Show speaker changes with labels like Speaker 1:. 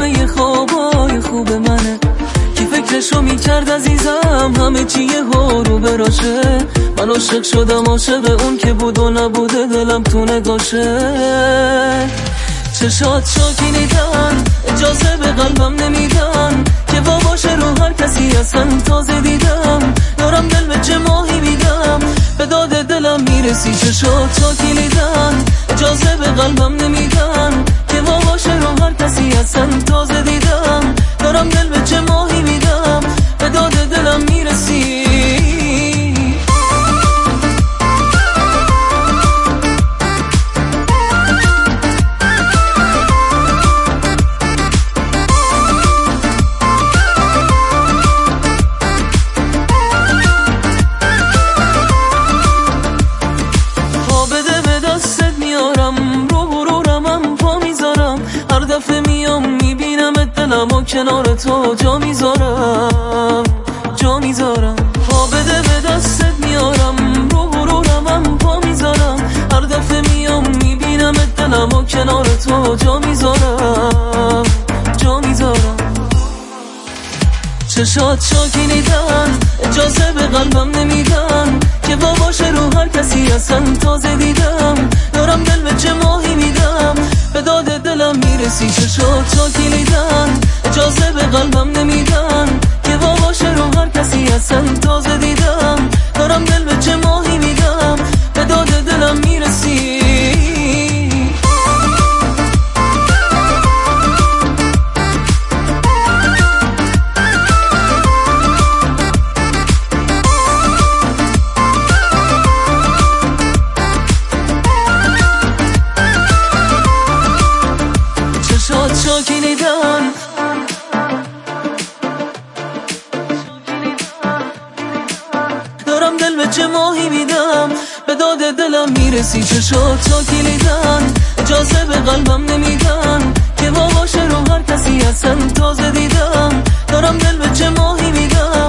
Speaker 1: همه خوابای خوب منه. کی فکرشو میکرد عزیزم همه چی یهو رو براشه. من عاشق شدم، عاشق اون که بود و نبوده دلم تو نگاشه. چشات شاکینیدن اجازه به قلبم نمیدن که باشه رو هر کسی اصلا. تازه دیدم دارم دل به چه ماهی میدم، به داد دلم میرسی. چشات شاکینیدن اجازه به قلبم نمیدن که باشه رو هر کسی اصلا. تازه دیدم دارم دل به چه ماهی میدم، به داد دلم میرسی. دلمو کنار تو جا میذارم، جا میذارم. پا بده به دستت میارم، رو غرورم پا میذارم. هر دفعه میام میبینم دلمو کنار تو جا میذارم، جا میذارم. چشات شاکینیدن اجازه به قلبم نمیدن که باشه رو هر کسی اصلا. تازه دیدم دارم دل به چه ماهی میدم، به داد دلم میرسی. چشات شاکینیدن اجازه به قلبم نمیدن که باشه رو هر کسی اصلا. تازه دیدم دارم دل به چه ماهی میدم، به داد دلم میرسی. شاکینیدن دارم دل به چه ماهی میدم، به داد دلم میرسی. چشات شاکینیدن اجازه به قلبم نمیدن که باشه رو هر کسی اصلا. تازه دیدم دارم دل به چه ماهی میدم،